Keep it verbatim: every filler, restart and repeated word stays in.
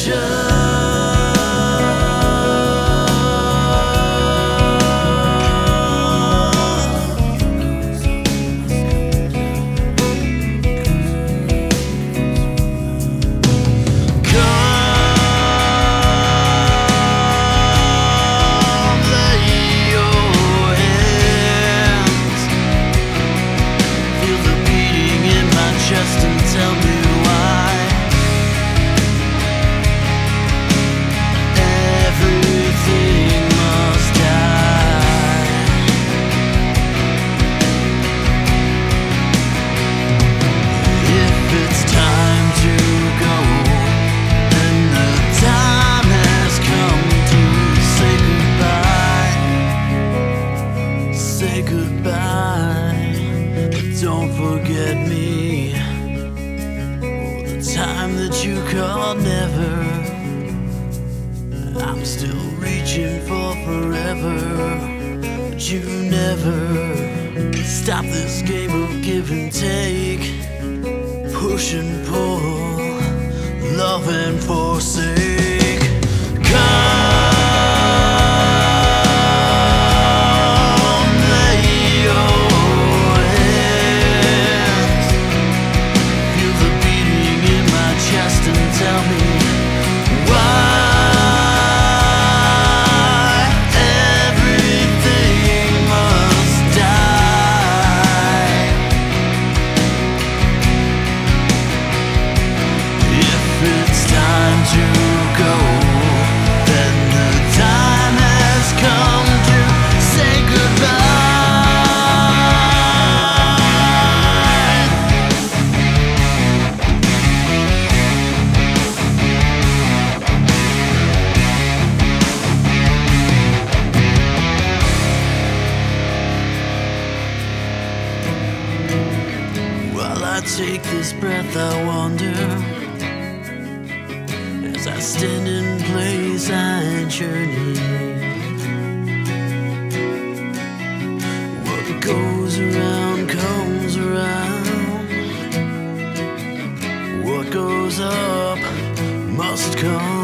Don't forget me, oh, the time that you called never. I'm still reaching for forever, but you never stop this game of give and take, push and pull, love and forsake. Come. I take this breath, I wonder, as I stand in place, I journey. What goes around comes around. What goes up must come